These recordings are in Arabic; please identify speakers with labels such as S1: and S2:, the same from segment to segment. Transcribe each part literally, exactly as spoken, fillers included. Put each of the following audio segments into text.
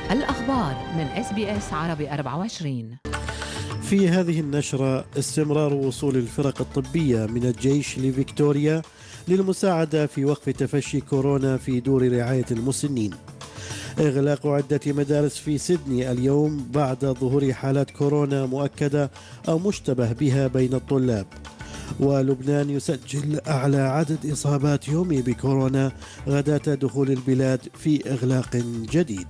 S1: الأخبار من إس بي إس عربي أربعة وعشرين.
S2: في هذه النشرة استمرار وصول الفرق الطبية من الجيش لفيكتوريا للمساعدة في وقف تفشي كورونا في دور رعاية المسنين. إغلاق عدة مدارس في سيدني اليوم بعد ظهور حالات كورونا مؤكدة أو مشتبه بها بين الطلاب. ولبنان يسجل أعلى عدد إصابات يومي بكورونا غداة دخول البلاد في إغلاق جديد.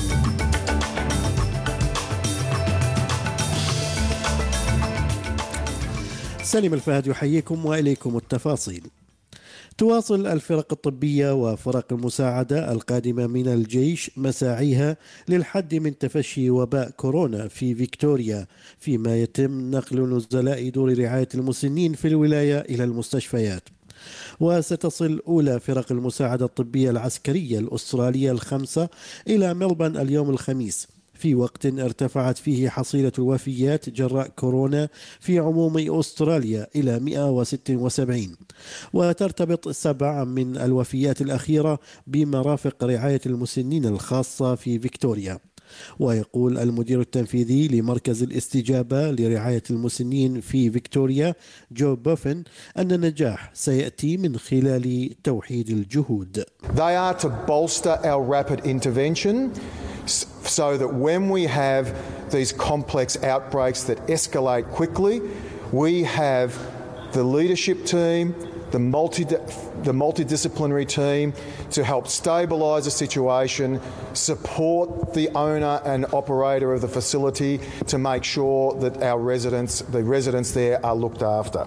S2: سليم الفهد يحييكم وإليكم التفاصيل. تواصل الفرق الطبية وفرق المساعدة القادمة من الجيش مساعيها للحد من تفشي وباء كورونا في فيكتوريا، فيما يتم نقل نزلاء دور رعاية المسنين في الولاية إلى المستشفيات. وستصل أولى فرق المساعدة الطبية العسكرية الأسترالية الخمسة إلى ملبورن اليوم الخميس، في وقت ارتفعت فيه حصيلة الوفيات جراء كورونا في عموم أستراليا إلى مئة وستة وسبعين، وترتبط سبع من الوفيات الأخيرة بمرافق رعاية المسنين الخاصة في فيكتوريا. ويقول المدير التنفيذي لمركز الاستجابة لرعاية المسنين في فيكتوريا جو بوفن أن النجاح سيأتي من خلال توحيد الجهود.
S3: They are to bolster our rapid intervention so that when we have these complex outbreaks that escalate quickly, we have the leadership team, the multi the multidisciplinary team to help stabilise the situation, support the owner and operator of the facility to make sure that our residents, the residents there, are looked after.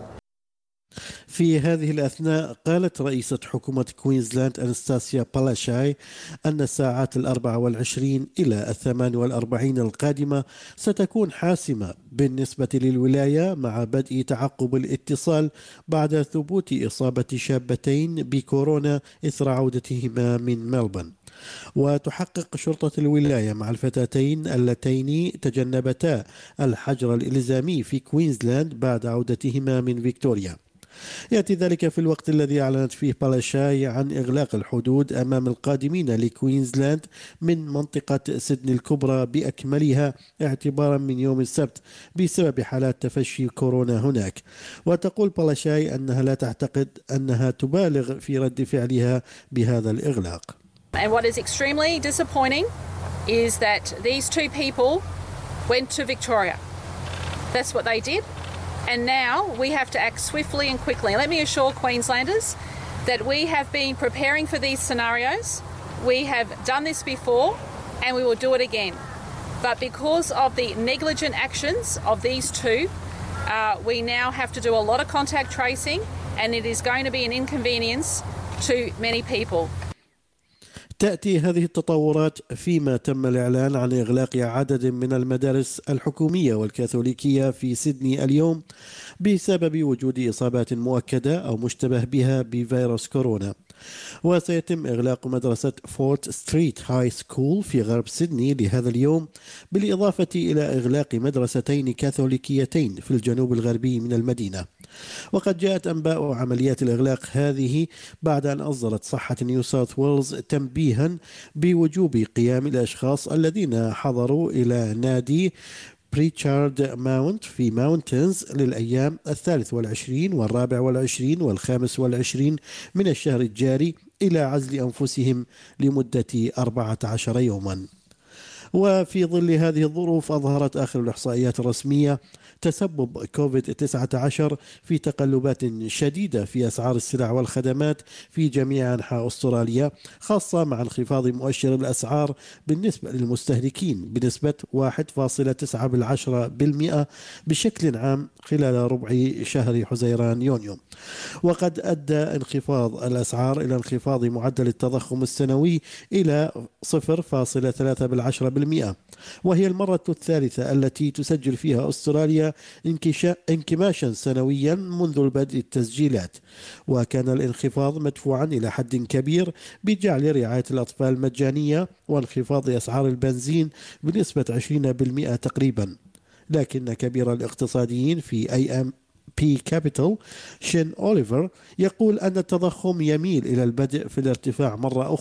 S2: في هذه الأثناء قالت رئيسة حكومة كوينزلاند أنستاسيا بالاشاي أن الساعات الأربع والعشرين إلى الثمان والأربعين القادمة ستكون حاسمة بالنسبة للولاية مع بدء تعقب الاتصال بعد ثبوت إصابة شابتين بكورونا إثر عودتهما من ملبورن. وتحقق شرطة الولاية مع الفتاتين اللتين تجنبتا الحجر الإلزامي في كوينزلاند بعد عودتهما من فيكتوريا. يأتي ذلك في الوقت الذي أعلنت فيه بالاشاي عن إغلاق الحدود أمام القادمين لكوينزلاند من منطقة سيدني الكبرى بأكملها اعتبارا من يوم السبت بسبب حالات تفشي كورونا هناك. وتقول بالاشاي أنها لا تعتقد أنها تبالغ في رد فعلها بهذا الإغلاق.
S4: And what is extremely disappointing is that these two people went to Victoria. That's what they did. And now we have to act swiftly and quickly. Let me assure Queenslanders that we have been preparing for these scenarios. We have done this before and we will do it again. But because of the negligent actions of these two, uh, we now have to do a lot of contact tracing, and it is going to be an inconvenience to many people.
S2: تأتي هذه التطورات فيما تم الإعلان عن إغلاق عدد من المدارس الحكومية والكاثوليكية في سيدني اليوم بسبب وجود إصابات مؤكدة أو مشتبه بها بفيروس كورونا. وسيتم إغلاق مدرسة فورت ستريت هاي سكول في غرب سيدني لهذا اليوم، بالإضافة إلى إغلاق مدرستين كاثوليكيتين في الجنوب الغربي من المدينة. وقد جاءت أنباء عمليات الإغلاق هذه بعد أن أصدرت صحة نيو ساوث ويلز تنبيها بوجوب قيام الأشخاص الذين حضروا إلى نادي بريتشارد ماونت في ماونتنز للأيام الثالث والعشرين والرابع والعشرين والخامس والعشرين من الشهر الجاري إلى عزل أنفسهم لمدة أربعة عشر يوما. وفي ظل هذه الظروف أظهرت آخر الإحصائيات الرسمية تسبب كوفيد تسعة عشر في تقلبات شديدة في أسعار السلع والخدمات في جميع أنحاء أستراليا، خاصة مع انخفاض مؤشر الأسعار بالنسبة للمستهلكين بنسبة واحد فاصلة تسعة بالمئة بشكل عام خلال ربع شهر حزيران يونيو. وقد أدى انخفاض الأسعار إلى انخفاض معدل التضخم السنوي إلى صفر فاصلة ثلاثة بالمئة، وهي المرة الثالثة التي تسجل فيها أستراليا انكماشا سنويا منذ البدء التسجيلات. وكان الانخفاض مدفوعا إلى حد كبير بجعل رعاية الأطفال مجانية وانخفاض أسعار البنزين بنسبة عشرين بالمئة تقريبا. لكن كبير الاقتصاديين في أي أم بي كابيتال شين أوليفر يقول أن التضخم يميل إلى البدء في الارتفاع مرة أخرى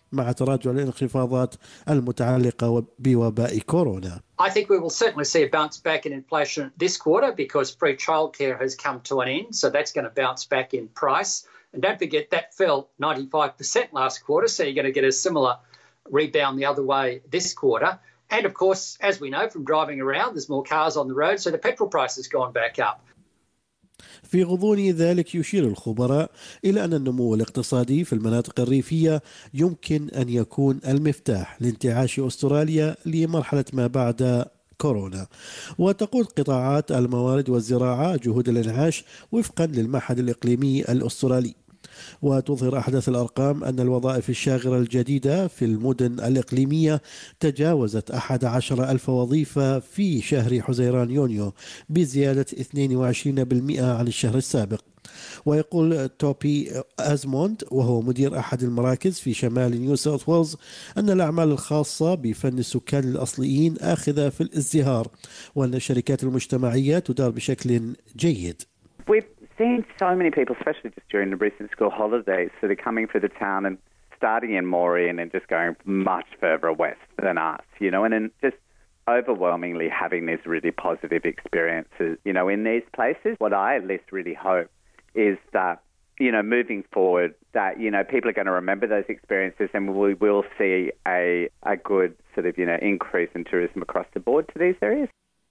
S2: مع تراجع الانخفاضات المتعلقة بوباء كورونا.
S5: I think we will certainly see a bounce back in inflation this quarter because free childcare has come to an end, so that's going to bounce back in price. And don't forget that fell ninety-five percent last quarter, so you're going to get a similar rebound the other way this quarter. And of course, as we know from driving around, there's more cars on the road, so the petrol price has gone back up.
S2: في غضون ذلك يشير الخبراء إلى أن النمو الاقتصادي في المناطق الريفية يمكن أن يكون المفتاح لانتعاش أستراليا لمرحلة ما بعد كورونا. وتقود قطاعات الموارد والزراعة جهود الإنعاش وفقا للمعهد الإقليمي الأسترالي. وتظهر أحدث الأرقام أن الوظائف الشاغرة الجديدة في المدن الإقليمية تجاوزت أحد عشر ألف وظيفة في شهر حزيران يونيو بزيادة اثنين وعشرين بالمئة عن الشهر السابق. ويقول توبي أزموند وهو مدير أحد المراكز في شمال نيو ساوث ويلز أن الأعمال الخاصة بفن السكان الأصليين آخذة في الازدهار وأن الشركات المجتمعية تدار بشكل جيد.
S6: Seen so many people, especially just during the recent school holidays, that are coming through the town and starting in Maureen and just going much further west than us, you know, and then just overwhelmingly having these really positive experiences, you know, in these places. What I at least really hope is that, you know, moving forward, that, you know, people are going to remember those experiences and we will see a, a good sort of, you know, increase in tourism across the board to these areas.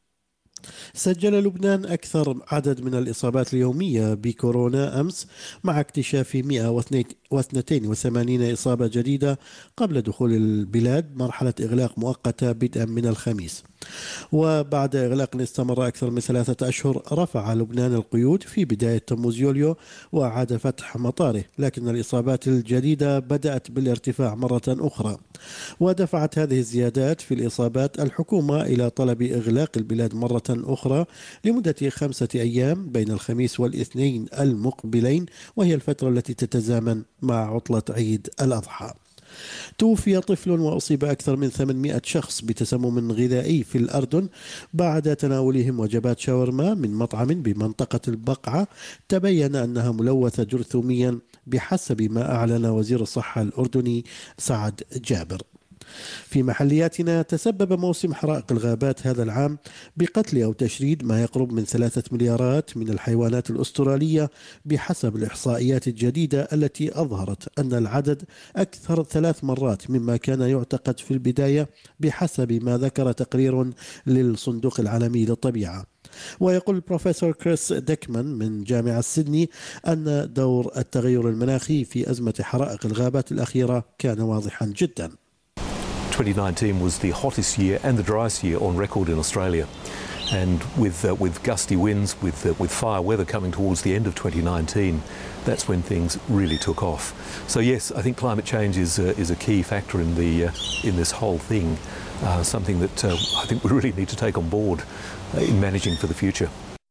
S2: سجل لبنان أكثر عدد من الإصابات اليومية بكورونا أمس مع اكتشاف مئة واثنين وثمانين إصابة جديدة قبل دخول البلاد مرحلة إغلاق مؤقتة بدءا من الخميس. وبعد إغلاق استمر أكثر من ثلاثة أشهر رفع لبنان القيود في بداية تموز يوليو وأعاد فتح مطاره، لكن الإصابات الجديدة بدأت بالارتفاع مرة أخرى. ودفعت هذه الزيادات في الإصابات الحكومة إلى طلب إغلاق البلاد مرة أخرى لمدة خمسة أيام بين الخميس والاثنين المقبلين، وهي الفترة التي تتزامن مع عطلة عيد الأضحى. توفي طفل وأصيب أكثر من ثمانمئة شخص بتسمم غذائي في الأردن بعد تناولهم وجبات شاورما من مطعم بمنطقة البقعة تبين أنها ملوثة جرثوميا بحسب ما أعلن وزير الصحة الأردني سعد جابر. في محلياتنا تسبب موسم حرائق الغابات هذا العام بقتل أو تشريد ما يقرب من ثلاثة مليارات من الحيوانات الأسترالية بحسب الإحصائيات الجديدة التي أظهرت أن العدد أكثر ثلاث مرات مما كان يعتقد في البداية بحسب ما ذكر تقرير للصندوق العالمي للطبيعة. ويقول البروفيسور كريس ديكمان من جامعة سيدني أن دور التغير المناخي في أزمة حرائق الغابات الأخيرة كان واضحا جدا.
S7: twenty nineteen was the hottest year and the driest year on record in Australia, and with uh, with gusty winds, with uh, with fire weather coming towards the end of twenty nineteen, that's when things really took off. So yes, I think climate change is uh, is a key factor in the uh, in this whole thing, uh, something that uh, I think we really need to take on board uh, in managing for the future.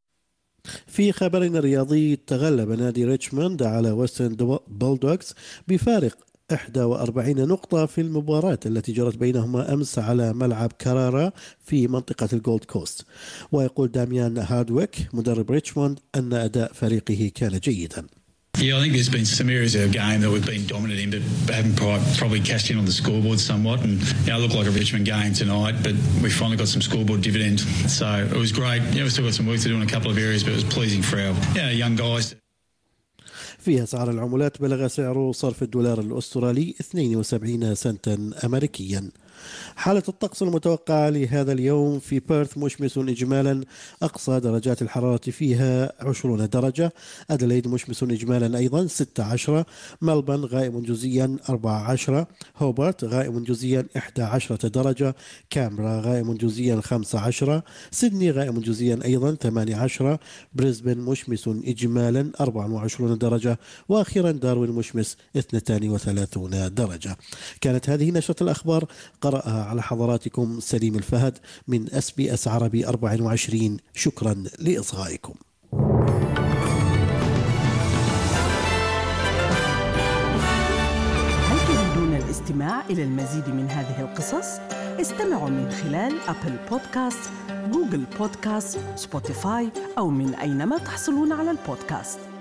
S2: في خبرنا الرياضي تغلب نادي ريتشموند على ويسترن بولدوغز بفارق إحدى وأربعين نقطة في المباراة التي جرت بينهما أمس على ملعب كارارا في منطقة الجولد كوست. ويقول داميان هاردويك مدرب ريتشموند أن أداء فريقه كان جيدا.
S8: Yeah, I think there's been some areas of the game that we've been dominant in, but haven't probably cashed in on the scoreboard somewhat. And you know, it looked like a Richmond game tonight, but we finally got some scoreboard dividend. So it was great. Yeah, we've still got some work to do in a couple of areas, but it was pleasing for our yeah, young guys.
S2: في أسعار العملات بلغ سعر صرف الدولار الأسترالي اثنين وسبعين سنتا أمريكيا. حالة الطقس المتوقعة لهذا اليوم: في بيرث مشمس إجمالا، أقصى درجات الحرارة فيها عشرين درجة. أدليد مشمس إجمالا أيضا ستة عشر. ملبن غائم جزئيا أربعة عشر. هوبارت غائم جزئيا إحدى عشرة درجة. كامبرا غائم جزئيا خمسة عشر. سيدني غائم جزئيا أيضا ثمانية عشر. بريسبن مشمس إجمالا أربعة وعشرين درجة. وأخيرا داروين مشمس اثنتين وثلاثين درجة. كانت هذه نشرة الأخبار قرأها على حضراتكم سليم الفهد من إس بي إس عربي أربعة وعشرين. شكرا لإصغائكم.
S9: هل تريدون الاستماع إلى المزيد من هذه القصص؟ استمعوا من خلال أبل بودكاست، جوجل بودكاست، سبوتيفاي أو من أينما تحصلون على البودكاست.